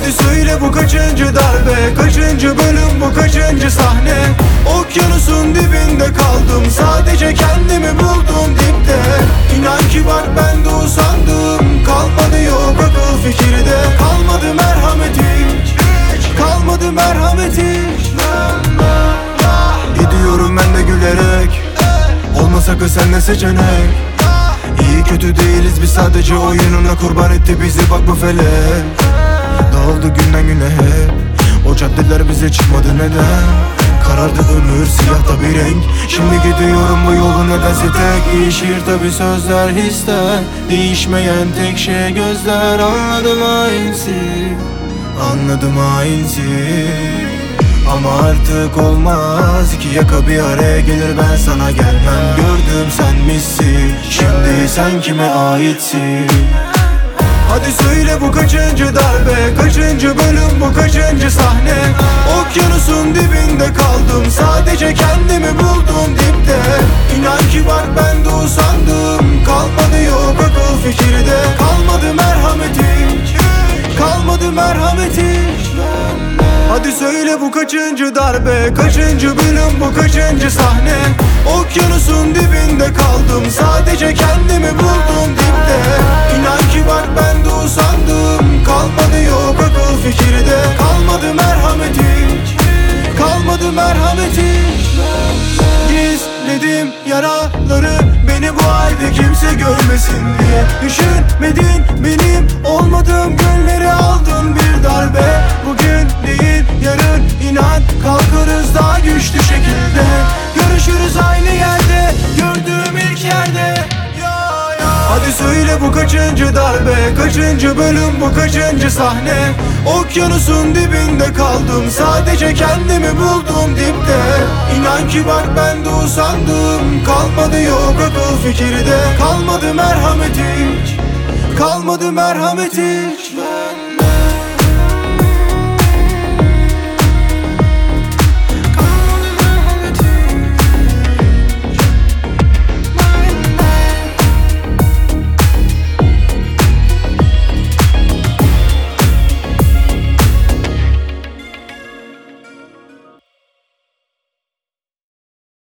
Hadi söyle bu kaçıncı darbe, kaçıncı bölüm, bu kaçıncı sahne? Okyanusun dibinde kaldım, sadece kendimi buldum dipte. İnan ki bak ben de usandım, kalmadı yok akıl fikirde. Kalmadı merhamet hiç, kalmadı merhamet hiç. Gidiyorum ben de gülerek, olma sakın sen de seçenek. İyi kötü değiliz biz, sadece oyununa kurban etti bizi bak bu felek. Dağıldı günden güne hep, o caddeler bize çıkmadı neden? Karardı ömür, siyah da bir renk. Şimdi gidiyorum bu yolu nedense tek. Değişir tabi sözler, hisler, değişmeyen tek şey gözler. Anladım hainsin, anladım hainsin. Ama artık olmaz, iki yaka bir araya gelir, ben sana gelmem. Gördüm sen misin, şimdi sen kime aitsin? Hadi söyle bu kaçıncı darbe, kaçıncı bölüm, bu kaçıncı sahne? Okyanusun dibinde kaldım, sadece kendimi buldum dipte. İnan ki bak ben de usandım, kalmadı yok akıl fikirde. Kalmadı merhamet hiç, kalmadı merhamet hiç. Hadi söyle bu kaçıncı darbe, kaçıncı bölüm, bu kaçıncı sahne? Okyanusun dibinde kaldım, sadece kendimi buldum dipte. İnan ki bak ben de usandım, kalmadı yok akıl fikirde. Kalmadı merhamet hiç, kalmadı merhamet hiç. Gizledim yaraları, beni bu halde kimse görmesin diye. Düşünmedin benim olmadığım günleri, aldın bir darbe. Bugün değil yarın, inan kalkarız daha güçlü şekilde. Görüşürüz aynı yerde, gördüğüm ilk yerde. Hadi söyle bu kaçıncı darbe, kaçıncı bölüm, bu kaçıncı sahne? Okyanusun dibinde kaldım, sadece kendimi buldum dipte. İnan ki bak ben de usandım, kalmadı yok akıl fikirde. Kalmadı merhamet hiç, kalmadı merhamet hiç.